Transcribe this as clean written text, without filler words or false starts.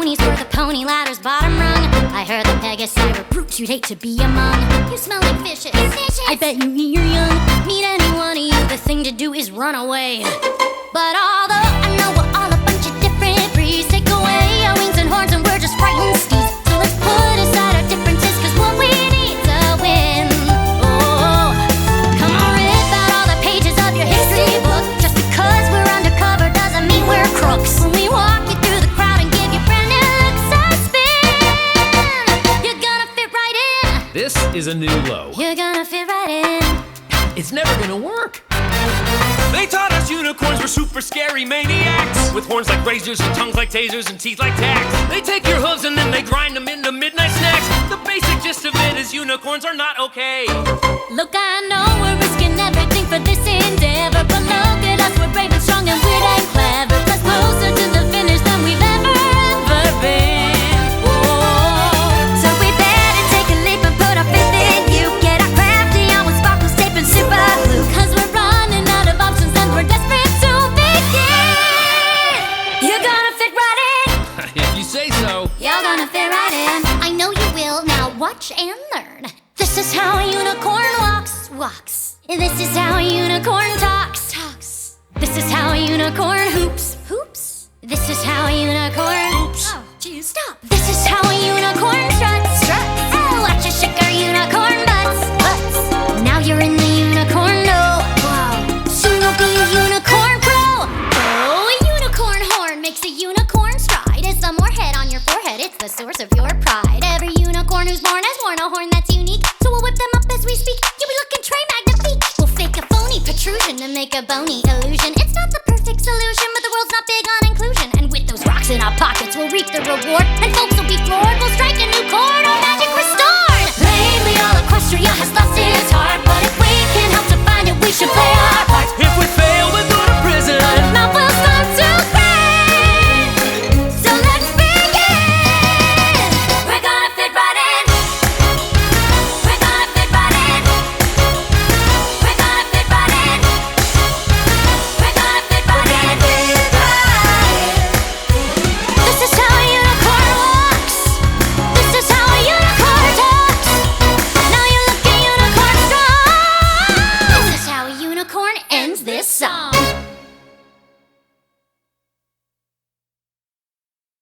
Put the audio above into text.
ponies were the pony ladder's bottom rung. I heard the Pegasi were brutes you'd hate to be among. You smell like fishes. I bet you eat your young. Meet any one of you, the thing to do is run away. But although I know we're all a bunch of different breeds, take away our wings and horns and we're just frightened steeds. So let's put aside our differences, cause what we need's a win. Oh, come on, rip out all the pages of your history book. Just because we're undercover doesn't mean we're crooks. When we walk you through the crowd and give you brand new looks, I spin. You're gonna fit right in. This is a new low. You're gonna fit right in. It's never gonna work. They taught us unicorns were super scary maniacs, with horns like razors and tongues like tasers and teeth like tacks. They take your hooves and then they grind them into midnight snacks. The basic gist of it is unicorns are not okay. Look, I know we're risking everything for this endeavor, but look at us, we're brave and strong and weird and clever. Plus closer to the finish than we've ever been. Whoa. So we better take a leap and put our faith in you. Get our crafty on with sparkles, tape and super glue, cause we're running out of options and we're desperate to begin. You're gonna fit right in. If you say so. You're gonna fit right in. I know you will. Now watch and learn. This is how a unicorn walks. This is how a unicorn talks. This is how a unicorn hoops. This is how a unicorn. Oh, geez, stop. This is how a unicorn struts. Oh, watch us shake our unicorn butts. Now you're in the unicorn know. Wow. Soon you'll be a unicorn pro. Oh, a unicorn horn makes a unicorn stride. It's the more head on your forehead, it's the source of your pride. Every unicorn who's born has worn a horn that's unique. So we'll whip them up as we speak. You'll be looking très magnifique. We'll fake a phony protrusion to make a bony illusion. It's not the perfect solution, but the world's not big on inclusion. And with those rocks in our pockets, we'll reap the reward. And folks will be floored. We'll strike a new chord, our magic restored. Lately all Equestria has